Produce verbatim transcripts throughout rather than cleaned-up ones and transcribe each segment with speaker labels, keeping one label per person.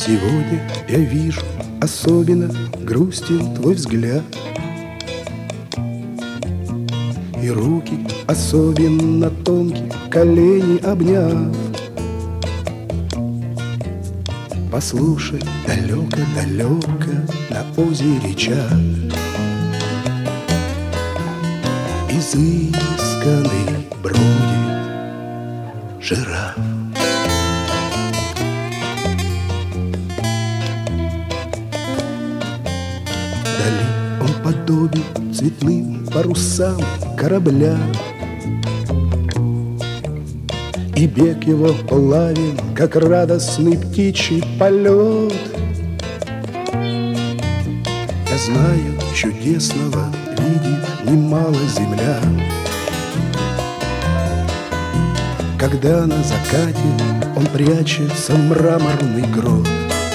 Speaker 1: Сегодня я вижу, особенно грустен твой взгляд, и руки особенно тонкие, колени обняв. Послушай, далеко-далеко на озере чат изысканный бродит жираф. Вдали он подобен цветным парусам корабля, и бег его плавен, как радостный птичий полет. Я знаю, чудесного видит немало земля, когда на закате он прячется в мраморный грот.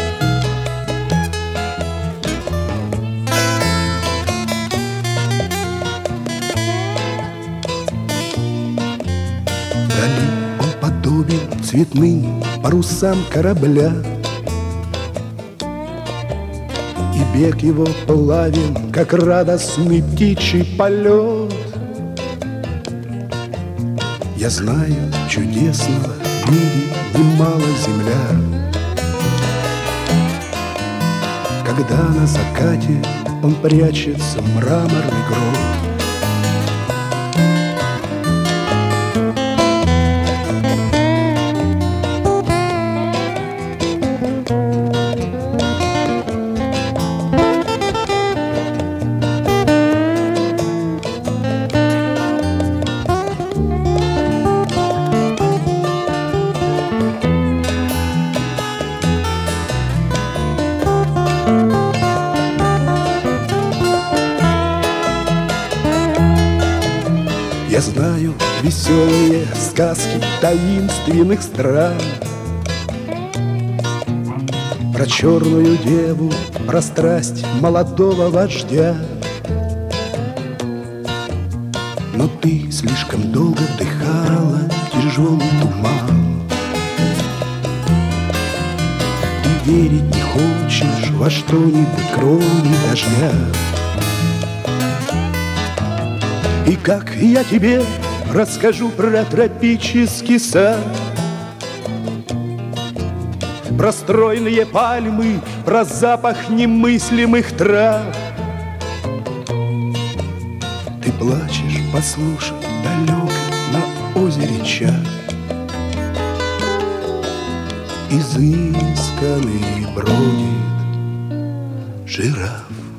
Speaker 1: Вдали он подобен цветным парусам корабля, и бег его плавен, как радостный птичий полет. Я знаю, чудесного видит немало земля, когда на закате он прячется в мраморный грот. Я знаю веселые сказки таинственных стран, про черную деву, про страсть молодого вождя. Но ты слишком долго вдыхала тяжелый туман, ты верить не хочешь во что-нибудь, кроме дождя. И как я тебе расскажу про тропический сад, про стройные пальмы, про запах немыслимых трав. Ты плачешь, послушай, далеко на озере чат изысканный бродит жираф.